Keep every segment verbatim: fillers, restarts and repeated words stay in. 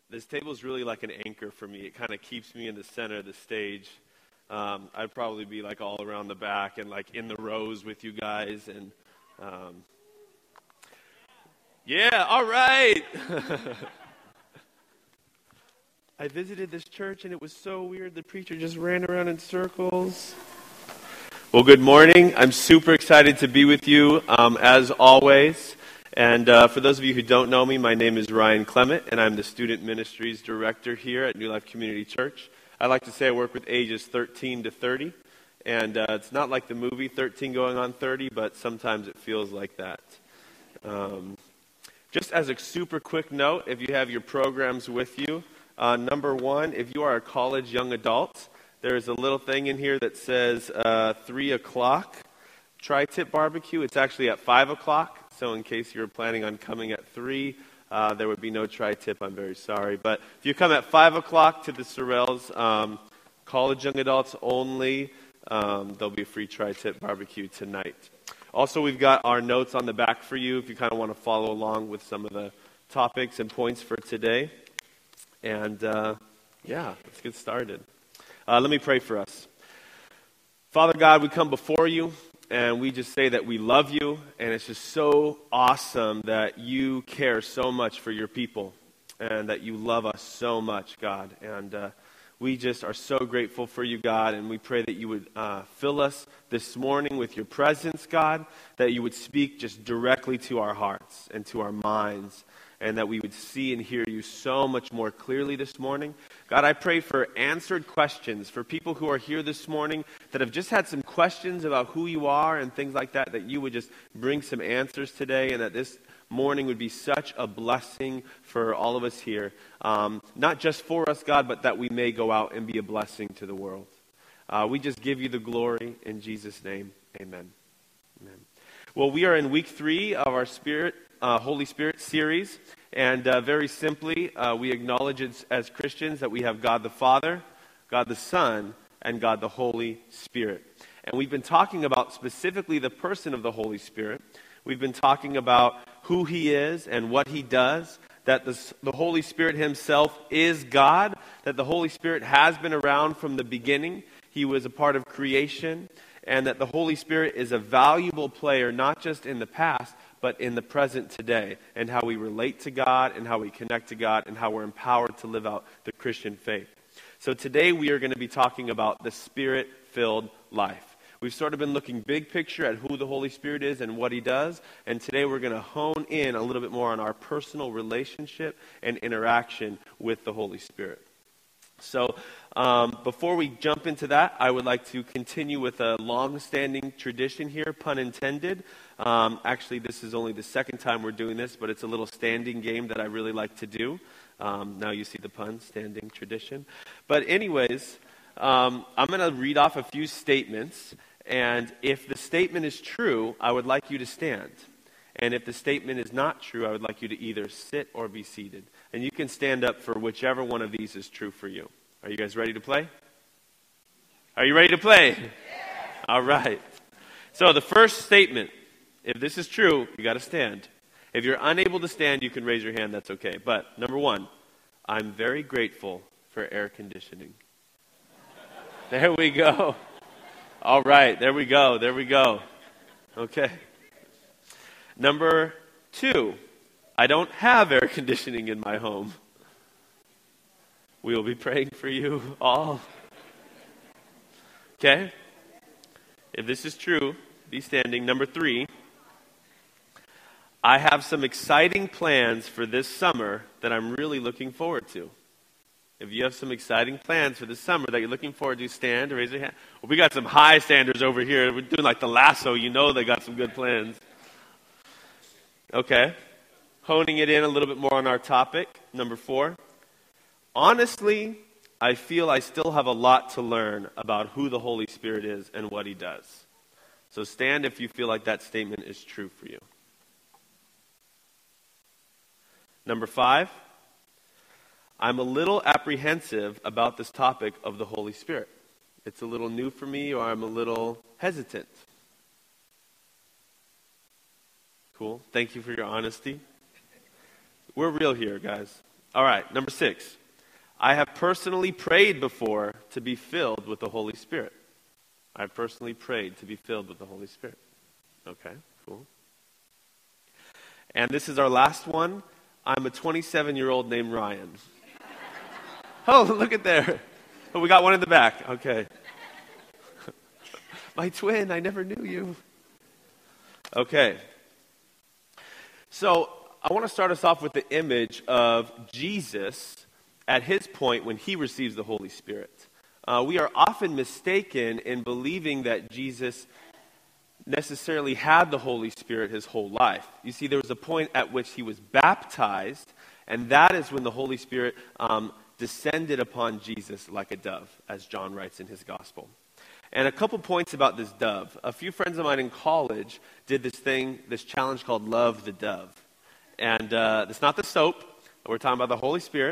This table is really like an anchor for me. It kind of keeps me in the center of the stage. Um, I'd probably be like all around the back and like in the rows with you guys. And um, yeah, all right. I visited this church and it was so weird. The preacher just ran around in circles. Well, good morning. I'm super excited to be with you um, as always. And uh, for those of you who don't know me, my name is Ryan Clement, and I'm the Student Ministries Director here at New Life Community Church. I like to say I work with ages thirteen to thirty, and uh, it's not like the movie thirteen going on thirty, but sometimes it feels like that. Um, just as a super quick note, if you have your programs with you, uh, number one, if you are a college young adult, there's a little thing in here that says uh, three o'clock tri-tip barbecue. It's actually at five o'clock. So in case you were planning on coming at three, uh, there would be no tri-tip. I'm very sorry. But if you come at five o'clock to the Sorrells, um, college young adults only, um, there'll be a free tri-tip barbecue tonight. Also, we've got our notes on the back for you if you kind of want to follow along with some of the topics and points for today. And uh, yeah, let's get started. Uh, let me pray for us. Father God, we come before you. And we just say that we love you, and it's just so awesome that you care so much for your people, and that you love us so much, God. And uh, we just are so grateful for you, God, and we pray that you would uh, fill us this morning with your presence, God, that you would speak just directly to our hearts and to our minds, and that we would see and hear you so much more clearly this morning. God, I pray for answered questions, for people who are here this morning that have just had some questions about who you are and things like that, that you would just bring some answers today, and that this morning would be such a blessing for all of us here. Um, not just for us, God, but that we may go out and be a blessing to the world. Uh, we just give you the glory in Jesus' name. Amen. Amen. Well, we are in week three of our Spirit Uh, Holy Spirit series, and uh, very simply, uh, we acknowledge as, as Christians that we have God the Father, God the Son, and God the Holy Spirit. And we've been talking about specifically the person of the Holy Spirit. We've been talking about who He is and what He does, that the, the Holy Spirit Himself is God, that the Holy Spirit has been around from the beginning. He was a part of creation, and that the Holy Spirit is a valuable player, not just in the past, but in the present today, and how we relate to God, and how we connect to God, and how we're empowered to live out the Christian faith. So today we are going to be talking about the Spirit-filled life. We've sort of been looking big picture at who the Holy Spirit is and what He does, and today we're going to hone in a little bit more on our personal relationship and interaction with the Holy Spirit. So um, before we jump into that, I would like to continue with a long-standing tradition here, pun intended. Um, actually, this is only the second time we're doing this, but it's a little standing game that I really like to do. Um, now you see the pun, standing tradition. But anyways, um, I'm going to read off a few statements, and if the statement is true, I would like you to stand. And if the statement is not true, I would like you to either sit or be seated. And you can stand up for whichever one of these is true for you. Are you guys ready to play? Are you ready to play? Yeah. All right. So the first statement, if this is true, you got to stand. If you're unable to stand, you can raise your hand. That's okay. But number one, I'm very grateful for air conditioning. There we go. All right. There we go. There we go. Okay. Number two, I don't have air conditioning in my home. We will be praying for you all. Okay? If this is true, be standing. Number three, I have some exciting plans for this summer that I'm really looking forward to. If you have some exciting plans for this summer that you're looking forward to, stand or raise your hand. Well, we got some high standers over here. We're doing like the lasso. You know they got some good plans. Okay. Honing it in a little bit more on our topic. Number four. Honestly, I feel I still have a lot to learn about who the Holy Spirit is and what He does. So stand if you feel like that statement is true for you. Number five. I'm a little apprehensive about this topic of the Holy Spirit. It's a little new for me, or I'm a little hesitant. Cool. Thank you for your honesty. We're real here, guys. All right, number six. I have personally prayed before to be filled with the Holy Spirit. I have personally prayed to be filled with the Holy Spirit. Okay, cool. And this is our last one. I'm a twenty-seven-year-old named Ryan. Oh, look at there. Oh, we got one in the back. Okay. My twin, I never knew you. Okay. So I want to start us off with the image of Jesus at his point when he receives the Holy Spirit. Uh, we are often mistaken in believing that Jesus necessarily had the Holy Spirit his whole life. You see, there was a point at which he was baptized, and that is when the Holy Spirit um, descended upon Jesus like a dove, as John writes in his gospel. And a couple points about this dove. A few friends of mine in college did this thing, this challenge called Love the Dove. And uh, it's not the soap. We're talking about the Holy Spirit.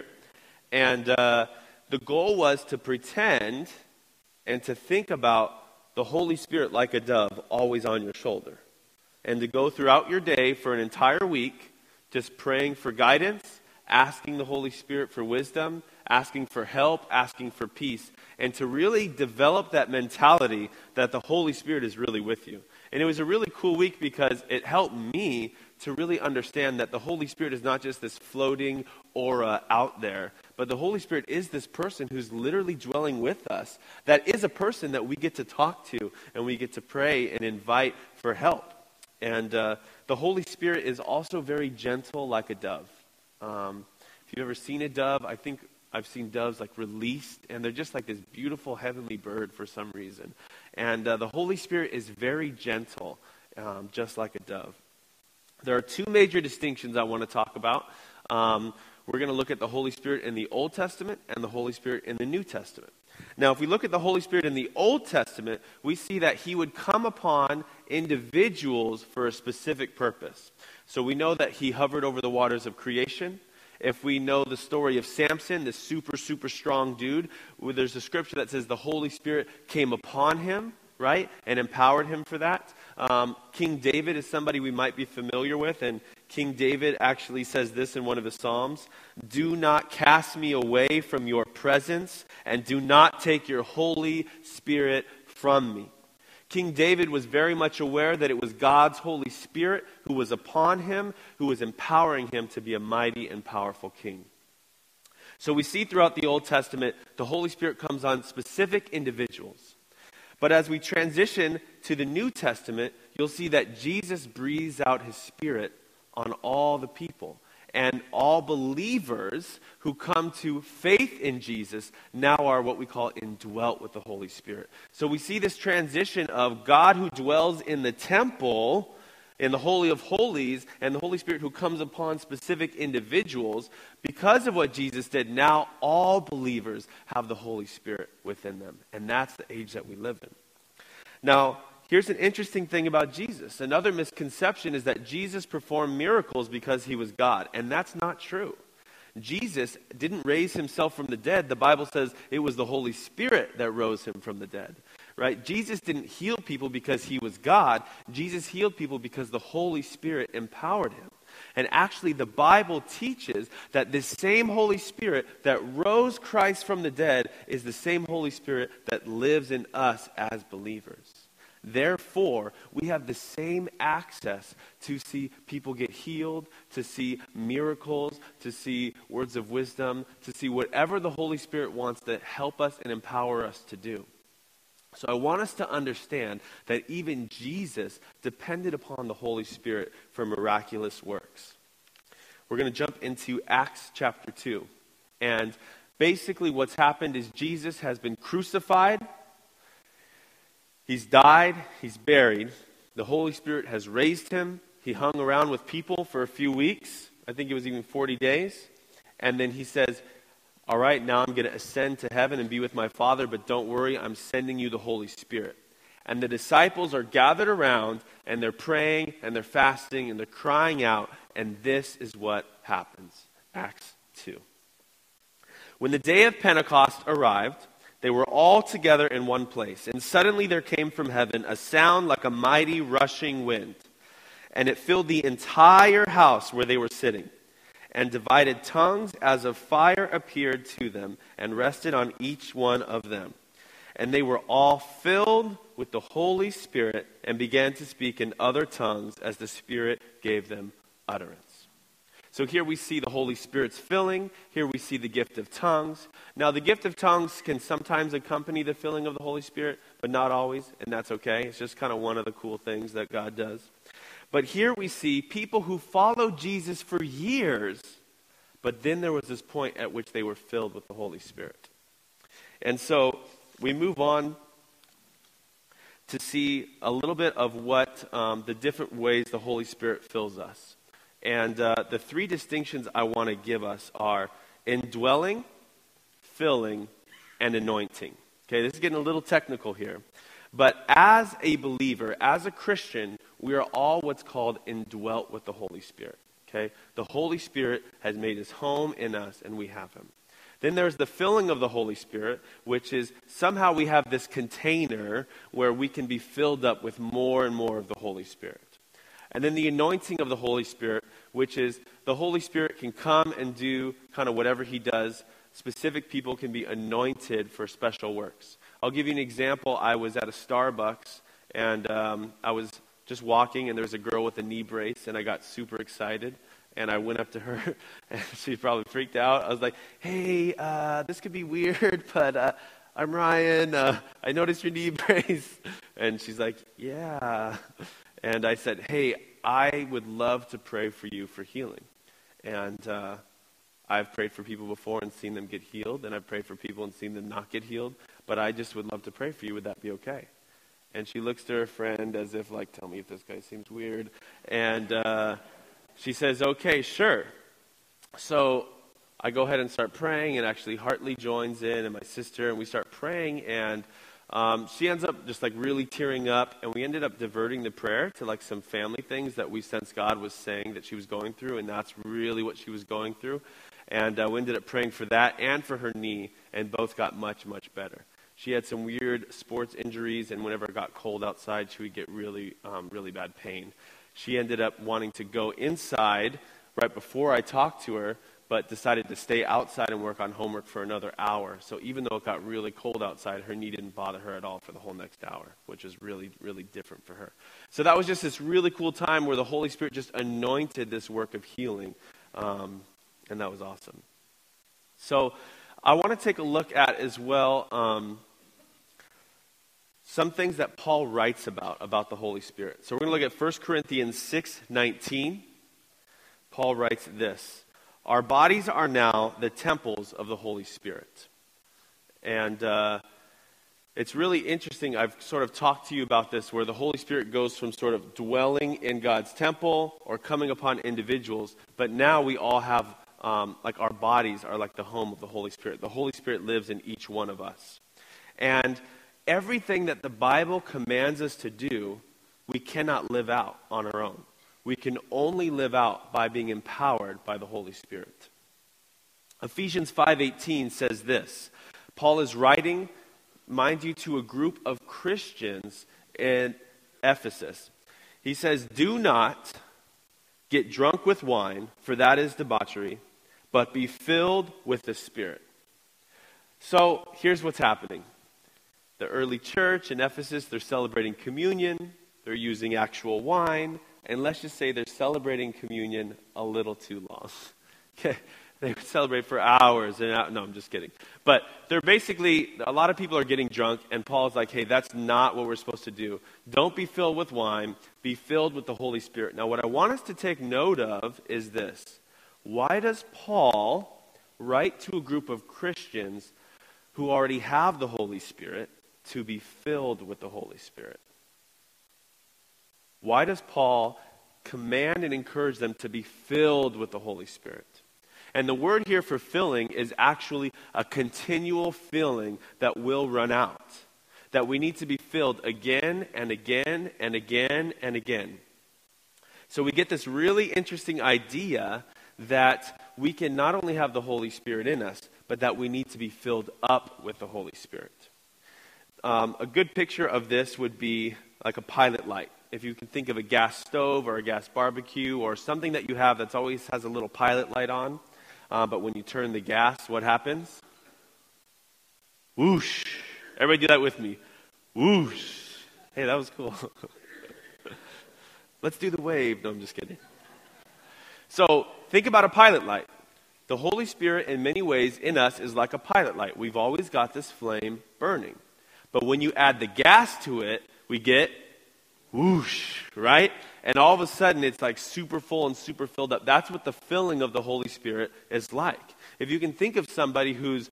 And uh, the goal was to pretend and to think about the Holy Spirit like a dove always on your shoulder. And to go throughout your day for an entire week just praying for guidance, asking the Holy Spirit for wisdom, asking for help, asking for peace, and to really develop that mentality that the Holy Spirit is really with you. And it was a really cool week because it helped me to really understand that the Holy Spirit is not just this floating aura out there, but the Holy Spirit is this person who's literally dwelling with us. That is a person that we get to talk to and we get to pray and invite for help. And uh, the Holy Spirit is also very gentle like a dove. Um, if you've ever seen a dove, I think I've seen doves like released, and they're just like this beautiful heavenly bird for some reason. And uh, the Holy Spirit is very gentle, um, just like a dove. There are two major distinctions I want to talk about. Um, we're going to look at the Holy Spirit in the Old Testament and the Holy Spirit in the New Testament. Now, if we look at the Holy Spirit in the Old Testament, we see that he would come upon individuals for a specific purpose. So we know that he hovered over the waters of creation. If we know the story of Samson, this super, super strong dude, well, there's a scripture that says the Holy Spirit came upon him, right, and empowered him for that. Um, King David is somebody we might be familiar with, and King David actually says this in one of his Psalms: "Do not cast me away from your presence, and do not take your Holy Spirit from me." King David was very much aware that it was God's Holy Spirit who was upon him, who was empowering him to be a mighty and powerful king. So we see throughout the Old Testament, the Holy Spirit comes on specific individuals. But as we transition to the New Testament, you'll see that Jesus breathes out his Spirit on all the people. And all believers who come to faith in Jesus now are what we call indwelt with the Holy Spirit. So we see this transition of God who dwells in the temple, in the Holy of Holies, and the Holy Spirit who comes upon specific individuals. Because of what Jesus did, now all believers have the Holy Spirit within them. And that's the age that we live in. Now, here's an interesting thing about Jesus. Another misconception is that Jesus performed miracles because he was God, and that's not true. Jesus didn't raise himself from the dead. The Bible says it was the Holy Spirit that rose him from the dead, right? Jesus didn't heal people because he was God. Jesus healed people because the Holy Spirit empowered him. And actually, the Bible teaches that this same Holy Spirit that rose Christ from the dead is the same Holy Spirit that lives in us as believers. Therefore, we have the same access to see people get healed, to see miracles, to see words of wisdom, to see whatever the Holy Spirit wants to help us and empower us to do. So I want us to understand that even Jesus depended upon the Holy Spirit for miraculous works. We're going to jump into Acts chapter two. And basically what's happened is Jesus has been crucified. He's died, he's buried. The Holy Spirit has raised him. He hung around with people for a few weeks. I think it was even forty days. And then he says, all right, now I'm going to ascend to heaven and be with my Father, but don't worry, I'm sending you the Holy Spirit. And the disciples are gathered around, and they're praying, and they're fasting, and they're crying out, and this is what happens. Acts two. When the day of Pentecost arrived, they were all together in one place, and suddenly there came from heaven a sound like a mighty rushing wind, and it filled the entire house where they were sitting. and divided tongues as of fire appeared to them and rested on each one of them. And they were all filled with the Holy Spirit and began to speak in other tongues as the Spirit gave them utterance. So here we see the Holy Spirit's filling. Here we see the gift of tongues. Now, the gift of tongues can sometimes accompany the filling of the Holy Spirit, but not always, and that's okay. It's just kind of one of the cool things that God does. But here we see people who followed Jesus for years, but then there was this point at which they were filled with the Holy Spirit. And so we move on to see a little bit of what um, the different ways the Holy Spirit fills us. And uh, the three distinctions I want to give us are indwelling, filling, and anointing. Okay, this is getting a little technical here. But as a believer, as a Christian, we are all what's called indwelt with the Holy Spirit. Okay, the Holy Spirit has made his home in us, and we have him. Then there's the filling of the Holy Spirit, which is somehow we have this container where we can be filled up with more and more of the Holy Spirit. And then the anointing of the Holy Spirit, which is the Holy Spirit can come and do kind of whatever he does. Specific people can be anointed for special works. I'll give you an example. I was at a Starbucks, and um, I was just walking, and there was a girl with a knee brace, and I got super excited. And I went up to her, and she probably freaked out. I was like, hey, uh, this could be weird, but uh, I'm Ryan. Uh, I noticed your knee brace. And she's like, yeah. And I said, hey, I would love to pray for you for healing. And uh, I've prayed for people before and seen them get healed, and I've prayed for people and seen them not get healed, but I just would love to pray for you. Would that be okay? And she looks to her friend as if, like, tell me if this guy seems weird. And uh, she says, okay, sure. So I go ahead and start praying, and actually Hartley joins in, and my sister, and we start praying, and Um, she ends up just like really tearing up, and we ended up diverting the prayer to like some family things that we sensed God was saying that she was going through, and that's really what she was going through. And uh, we ended up praying for that and for her knee, and both got much, much better. She had some weird sports injuries, and whenever it got cold outside, she would get really, um, really bad pain. She ended up wanting to go inside right before I talked to her, but decided to stay outside and work on homework for another hour. So even though it got really cold outside, her knee didn't bother her at all for the whole next hour, which is really, really different for her. So that was just this really cool time where the Holy Spirit just anointed this work of healing, um, and that was awesome. So I want to take a look at as well um, some things that Paul writes about, about the Holy Spirit. So we're going to look at First Corinthians six nineteen. Paul writes this: our bodies are now the temples of the Holy Spirit. And uh, it's really interesting. I've sort of talked to you about this, where the Holy Spirit goes from sort of dwelling in God's temple or coming upon individuals, but now we all have, um, like our bodies are like the home of the Holy Spirit. The Holy Spirit lives in each one of us. And everything that the Bible commands us to do, we cannot live out on our own. We can only live out by being empowered by the Holy Spirit. Ephesians five eighteen says this. Paul is writing, mind you, to a group of Christians in Ephesus. He says, do not get drunk with wine, for that is debauchery, but be filled with the Spirit. So here's what's happening. The early church in Ephesus, they're celebrating communion. They're using actual wine. And let's just say they're celebrating communion a little too long. Okay, they would celebrate for hours. And no, I'm just kidding. But they're basically, a lot of people are getting drunk, and Paul's like, hey, that's not what we're supposed to do. Don't be filled with wine. Be filled with the Holy Spirit. Now, what I want us to take note of is this. Why does Paul write to a group of Christians who already have the Holy Spirit to be filled with the Holy Spirit? Why does Paul command and encourage them to be filled with the Holy Spirit? And the word here for filling is actually a continual filling that will run out. That we need to be filled again and again and again and again. So we get this really interesting idea that we can not only have the Holy Spirit in us, but that we need to be filled up with the Holy Spirit. Um, a good picture of this would be like a pilot light. if you can think of a gas stove or a gas barbecue or something that you have that's always has a little pilot light on, uh, but when you turn the gas, what happens? Whoosh. Everybody do that with me. Whoosh. Hey, that was cool. Let's do the wave. No, I'm just kidding. So think about a pilot light. The Holy Spirit, in many ways, in us is like a pilot light. We've always got this flame burning. But when you add the gas to it, we get whoosh, right? And all of a sudden, it's like super full and super filled up. That's what the filling of the Holy Spirit is like. If you can think of somebody who's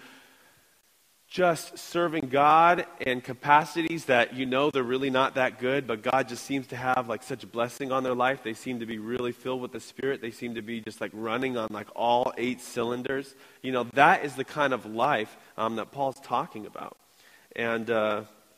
just serving God in capacities that you know they're really not that good, but God just seems to have like such a blessing on their life. They seem to be really filled with the Spirit. They seem to be just like running on like all eight cylinders. You know, that is the kind of life um, that Paul's talking about. And uh,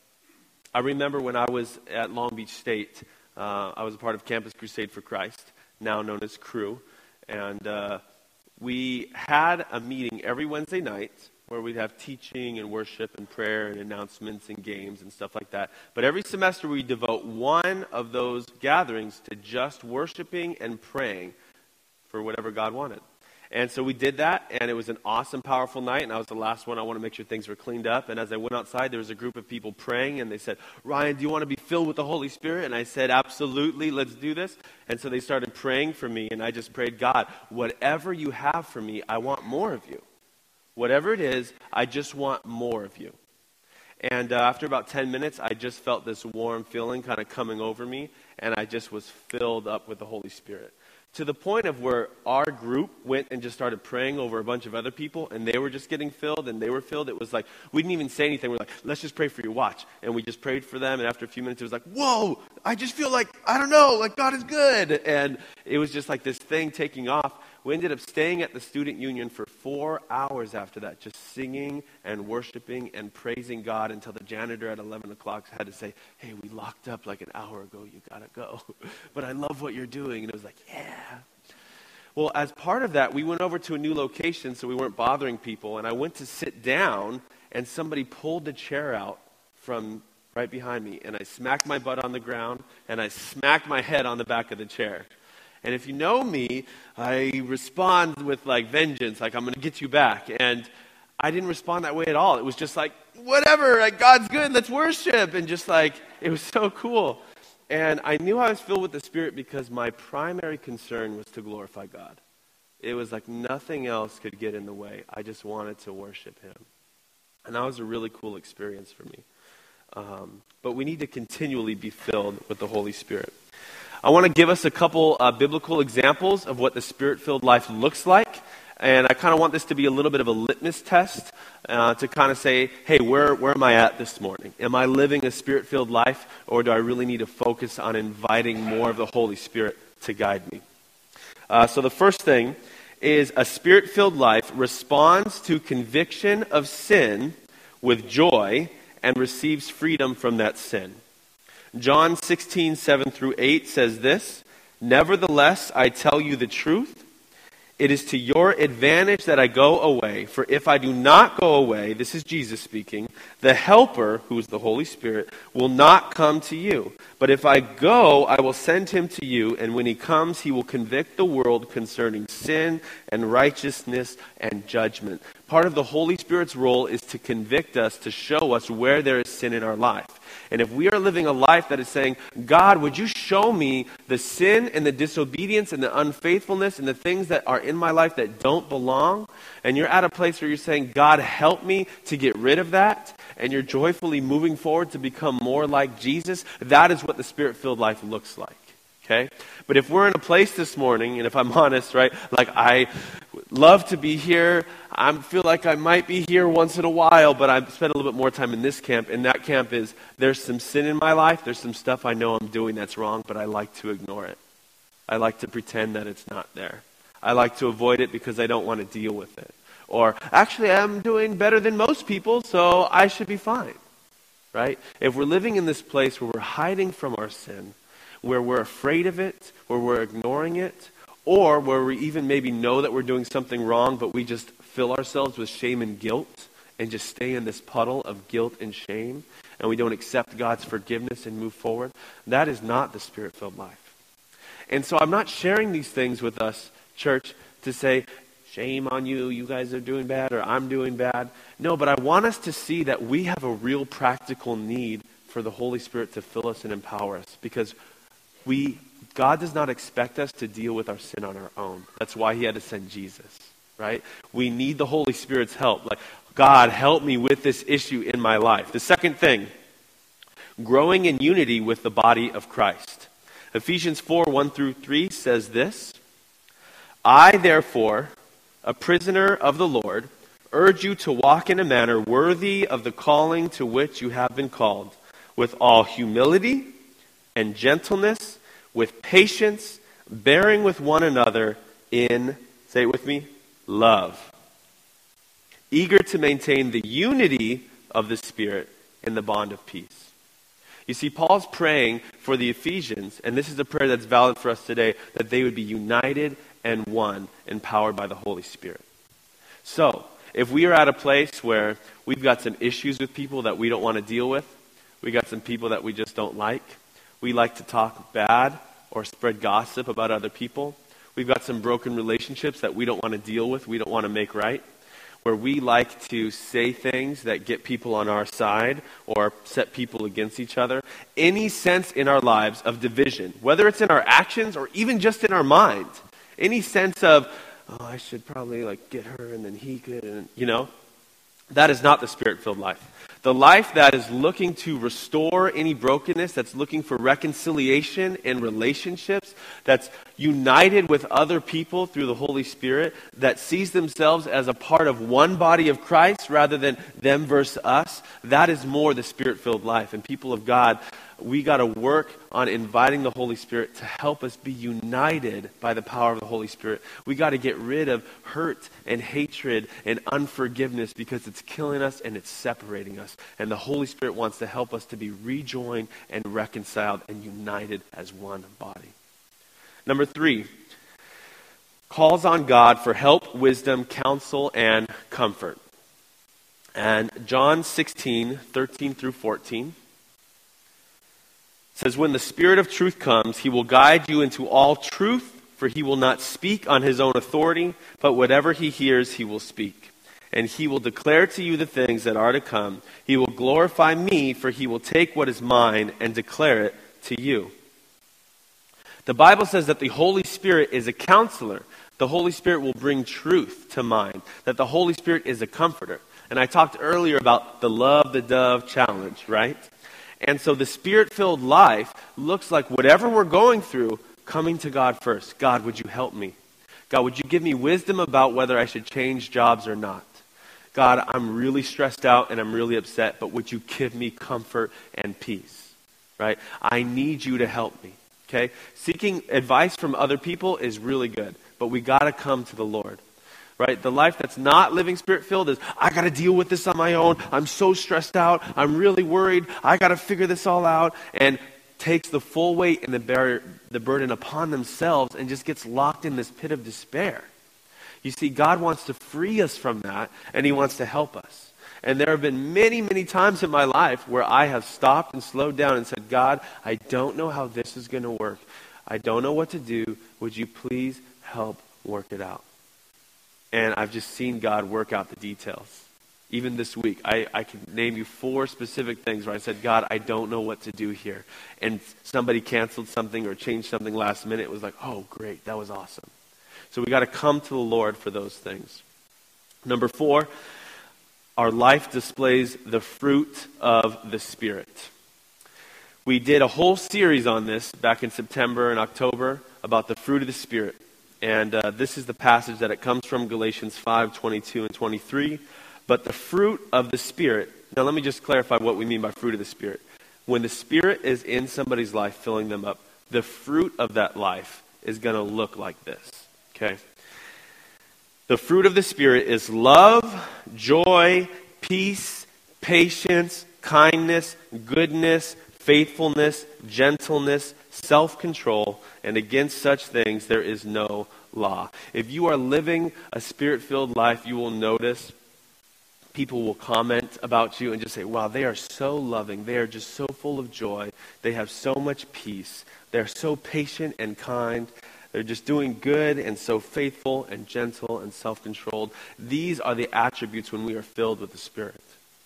I remember when I was at Long Beach State, uh, I was a part of Campus Crusade for Christ, now known as Crew. And uh, we had a meeting every Wednesday night where we'd have teaching and worship and prayer and announcements and games and stuff like that. But every semester we devote one of those gatherings to just worshiping and praying for whatever God wanted. And so we did that, and it was an awesome, powerful night, and I was the last one. I want to make sure things were cleaned up. And as I went outside, there was a group of people praying, and they said, Ryan, do you want to be filled with the Holy Spirit? And I said, absolutely, let's do this. And so they started praying for me, and I just prayed, God, whatever you have for me, I want more of you. Whatever it is, I just want more of you. And uh, after about ten minutes, I just felt this warm feeling kind of coming over me, and I just was filled up with the Holy Spirit. To the point of where our group went and just started praying over a bunch of other people, and they were just getting filled, and they were filled. It was like, we didn't even say anything. We're like, let's just pray for your watch. And we just prayed for them, and after a few minutes, it was like, whoa, I just feel like, I don't know, like God is good. And it was just like this thing taking off. We ended up staying at the student union for four hours after that, just singing and worshiping and praising God until the janitor at eleven o'clock had to say, hey, we locked up like an hour ago, you gotta go. But I love what you're doing. And it was like, yeah. Well, as part of that, we went over to a new location so we weren't bothering people. And I went to sit down, and somebody pulled the chair out from right behind me. And I smacked my butt on the ground, and I smacked my head on the back of the chair. And if you know me, I respond with like vengeance, like I'm going to get you back. And I didn't respond that way at all. It was just like, whatever, like God's good, let's worship. And just like, it was so cool. And I knew I was filled with the Spirit because my primary concern was to glorify God. It was like nothing else could get in the way. I just wanted to worship Him. And that was a really cool experience for me. Um, but we need to continually be filled with the Holy Spirit. I want to give us a couple uh, biblical examples of what the Spirit-filled life looks like. And I kind of want this to be a little bit of a litmus test uh, to kind of say, hey, where, where am I at this morning? Am I living a Spirit-filled life, or do I really need to focus on inviting more of the Holy Spirit to guide me? Uh, so the first thing is a Spirit-filled life responds to conviction of sin with joy and receives freedom from that sin. John sixteen, seven through eight says this, nevertheless, I tell you the truth. It is to your advantage that I go away, for if I do not go away, this is Jesus speaking, the Helper, who is the Holy Spirit, will not come to you. But if I go, I will send him to you, and when he comes, he will convict the world concerning sin and righteousness and judgment. Part of the Holy Spirit's role is to convict us, to show us where there is sin in our life. And if we are living a life that is saying, God, would you show me the sin and the disobedience and the unfaithfulness and the things that are in my life that don't belong? And you're at a place where you're saying, God, help me to get rid of that. And you're joyfully moving forward to become more like Jesus. That is what the Spirit-filled life looks like. Okay? But if we're in a place this morning, and if I'm honest, right, like I love to be here. I feel like I might be here once in a while, but I've spent a little bit more time in this camp. And that camp is, there's some sin in my life. There's some stuff I know I'm doing that's wrong, but I like to ignore it. I like to pretend that it's not there. I like to avoid it because I don't want to deal with it. Or, actually, I'm doing better than most people, so I should be fine. Right? If we're living in this place where we're hiding from our sin, where we're afraid of it, where we're ignoring it, or where we even maybe know that we're doing something wrong, but we just fill ourselves with shame and guilt and just stay in this puddle of guilt and shame, and we don't accept God's forgiveness and move forward, that is not the Spirit-filled life. And so I'm not sharing these things with us, church, to say, shame on you, you guys are doing bad, or I'm doing bad. No, but I want us to see that we have a real practical need for the Holy Spirit to fill us and empower us, because we, God does not expect us to deal with our sin on our own. That's why he had to send Jesus, right? We need the Holy Spirit's help. Like, God, help me with this issue in my life. The second thing, growing in unity with the body of Christ. Ephesians four, one through three says this, I, therefore, a prisoner of the Lord, urge you to walk in a manner worthy of the calling to which you have been called, with all humility and gentleness, with patience, bearing with one another in, say it with me, love. Eager to maintain the unity of the Spirit in the bond of peace. You see, Paul's praying for the Ephesians, and this is a prayer that's valid for us today, that they would be united and one, empowered by the Holy Spirit. So, if we are at a place where we've got some issues with people that we don't want to deal with, we got some people that we just don't like, we like to talk bad or spread gossip about other people, we've got some broken relationships that we don't want to deal with, we don't want to make right, where we like to say things that get people on our side or set people against each other, any sense in our lives of division, whether it's in our actions or even just in our mind, any sense of, oh, I should probably like get her and then he could, and you know, that is not the Spirit-filled life. The life that is looking to restore any brokenness, that's looking for reconciliation in relationships, that's united with other people through the Holy Spirit, that sees themselves as a part of one body of Christ rather than them versus us, that is more the Spirit-filled life. And people of God, we got to work on inviting the Holy Spirit to help us be united by the power of the Holy Spirit. We got to get rid of hurt and hatred and unforgiveness because it's killing us and it's separating us. And the Holy Spirit wants to help us to be rejoined and reconciled and united as one body. Number three, calls on God for help, wisdom, counsel, and comfort. And John sixteen, thirteen through fourteen. It says, when the Spirit of truth comes, he will guide you into all truth, for he will not speak on his own authority, but whatever he hears, he will speak. And he will declare to you the things that are to come. He will glorify me, for he will take what is mine and declare it to you. The Bible says that the Holy Spirit is a counselor. The Holy Spirit will bring truth to mind. That the Holy Spirit is a comforter. And I talked earlier about the love the dove challenge, right? And so the Spirit-filled life looks like whatever we're going through, coming to God first. God, would you help me? God, would you give me wisdom about whether I should change jobs or not? God, I'm really stressed out and I'm really upset, but would you give me comfort and peace? Right? I need you to help me. Okay? Seeking advice from other people is really good, but we got to come to the Lord. Right? The life that's not living Spirit-filled is, I got to deal with this on my own. I'm so stressed out. I'm really worried. I got to figure this all out. And takes the full weight and the, bar- the burden upon themselves and just gets locked in this pit of despair. You see, God wants to free us from that, and he wants to help us. And there have been many, many times in my life where I have stopped and slowed down and said, God, I don't know how this is going to work. I don't know what to do. Would you please help work it out? And I've just seen God work out the details. Even this week, I, I can name you four specific things where I said, God, I don't know what to do here. And somebody canceled something or changed something last minute. It was like, oh, great, that was awesome. So we got to come to the Lord for those things. Number four, our life displays the fruit of the Spirit. We did a whole series on this back in September and October about the fruit of the Spirit. And uh, this is the passage that it comes from, Galatians five, twenty-two and twenty-three. But the fruit of the Spirit, now let me just clarify what we mean by fruit of the Spirit. When the Spirit is in somebody's life, filling them up, the fruit of that life is going to look like this, okay? The fruit of the Spirit is love, joy, peace, patience, kindness, goodness, faithfulness, gentleness, self-control, and against such things there is no law. If you are living a Spirit-filled life, you will notice people will comment about you and just say, wow, they are so loving. They are just so full of joy. They have so much peace. They're so patient and kind. They're just doing good and so faithful and gentle and self-controlled. These are the attributes when we are filled with the Spirit.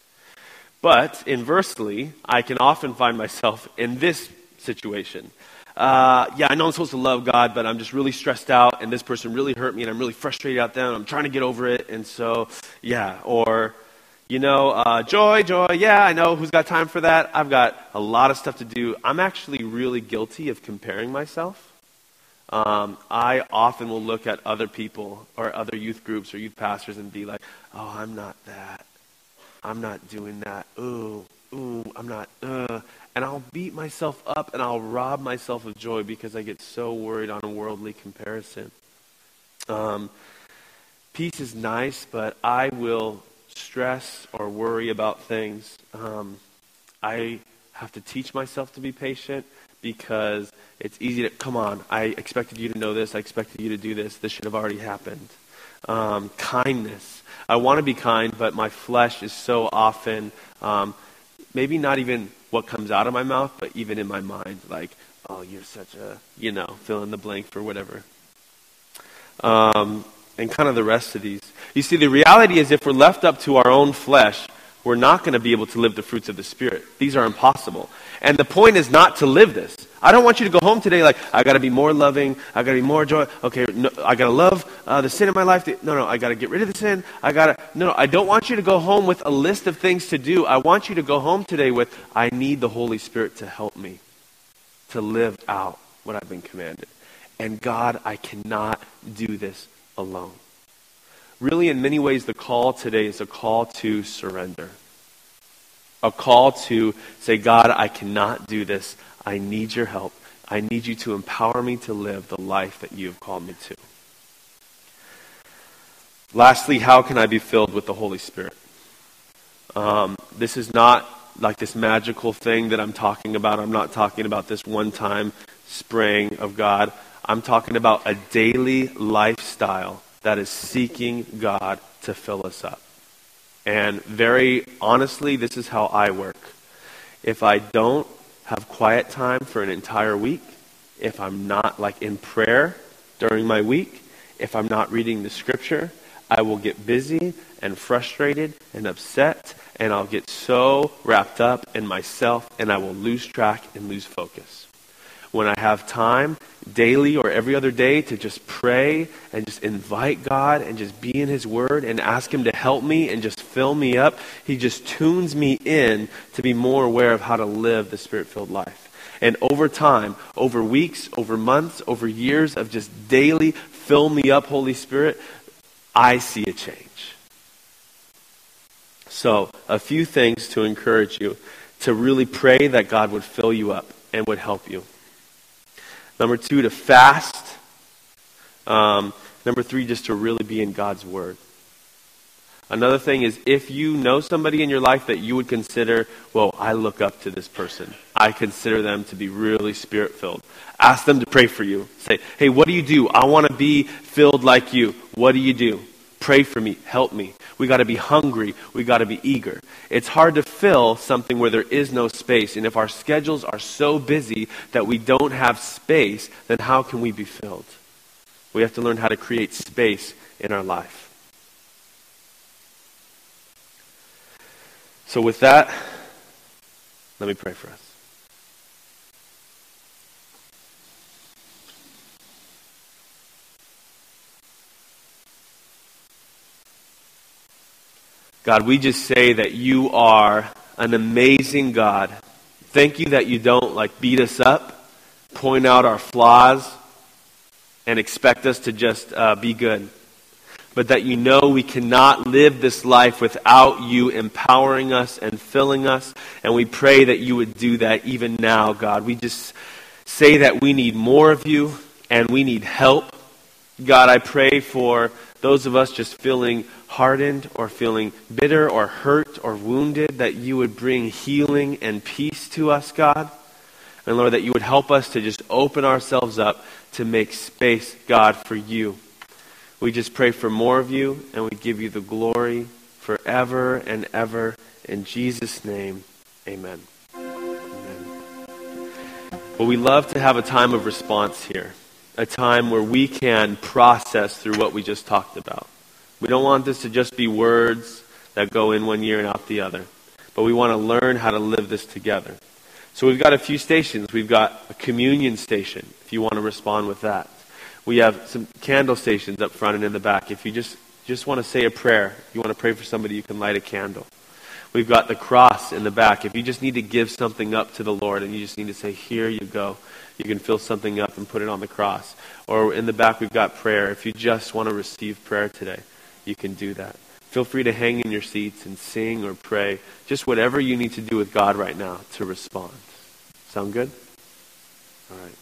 But inversely, I can often find myself in this situation. Uh, yeah, I know I'm supposed to love God, but I'm just really stressed out, and this person really hurt me, and I'm really frustrated at them. I'm trying to get over it, and so, yeah. Or, you know, uh, joy, joy, yeah, I know, who's got time for that? I've got a lot of stuff to do. I'm actually really guilty of comparing myself. Um, I often will look at other people or other youth groups or youth pastors and be like, oh, I'm not that. I'm not doing that. Ooh, ooh, I'm not, uh. And I'll beat myself up and I'll rob myself of joy because I get so worried on a worldly comparison. Um, peace is nice, but I will stress or worry about things. Um, I have to teach myself to be patient because it's easy to, come on, I expected you to know this. I expected you to do this. This should have already happened. Um, kindness. I want to be kind, but my flesh is so often, um, maybe not even what comes out of my mouth, but even in my mind, like, oh, you're such a, you know, fill in the blank for whatever. Um, and kind of the rest of these. You see, the reality is if we're left up to our own flesh, we're not going to be able to live the fruits of the Spirit. These are impossible. And the point is not to live this. I don't want you to go home today like, I got to be more loving, I got to be more joy, okay, no, I got to love uh, the sin in my life. No, no, I got to get rid of the sin. I got to, no, no, I don't want you to go home with a list of things to do. I want you to go home today with, I need the Holy Spirit to help me to live out what I've been commanded. And God, I cannot do this alone. Really, in many ways, the call today is a call to surrender. A call to say, God, I cannot do this. I need your help. I need you to empower me to live the life that you have called me to. Lastly, how can I be filled with the Holy Spirit? Um, this is not like this magical thing that I'm talking about. I'm not talking about this one-time spraying of God. I'm talking about a daily lifestyle that is seeking God to fill us up. And very honestly, this is how I work. If I don't have quiet time for an entire week, if I'm not like in prayer during my week, if I'm not reading the scripture, I will get busy and frustrated and upset, and I'll get so wrapped up in myself, and I will lose track and lose focus. When I have time daily or every other day to just pray and just invite God and just be in His Word and ask Him to help me and just fill me up, He just tunes me in to be more aware of how to live the Spirit-filled life. And over time, over weeks, over months, over years of just daily fill me up, Holy Spirit, I see a change. So, a few things to encourage you to really pray that God would fill you up and would help you. Number two, to fast. Um, number three, just to really be in God's Word. Another thing is, if you know somebody in your life that you would consider, well, I look up to this person. I consider them to be really Spirit-filled. Ask them to pray for you. Say, hey, what do you do? I want to be filled like you. What do you do? Pray for me. Help me. We got to be hungry. We got to be eager. It's hard to fill something where there is no space. And if our schedules are so busy that we don't have space, then how can we be filled? We have to learn how to create space in our life. So with that, let me pray for us. God, we just say that you are an amazing God. Thank you that you don't like beat us up, point out our flaws, and expect us to just uh, be good. But that you know we cannot live this life without you empowering us and filling us. And we pray that you would do that even now, God. We just say that we need more of you and we need help. God, I pray for those of us just feeling hardened or feeling bitter or hurt or wounded, that you would bring healing and peace to us, God. And Lord, that you would help us to just open ourselves up to make space, God, for you. We just pray for more of you, and we give you the glory for forever and ever. In Jesus' name, amen. Amen. Well, we love to have a time of response here, a time where we can process through what we just talked about. We don't want this to just be words that go in one ear and out the other, but we want to learn how to live this together. So we've got a few stations. We've got a communion station, if you want to respond with that. We have some candle stations up front and in the back. If you just, just want to say a prayer, if you want to pray for somebody, you can light a candle. We've got the cross in the back. If you just need to give something up to the Lord and you just need to say, here you go, you can fill something up and put it on the cross. Or in the back we've got prayer. If you just want to receive prayer today, you can do that. Feel free to hang in your seats and sing or pray. Just whatever you need to do with God right now to respond. Sound good? All right.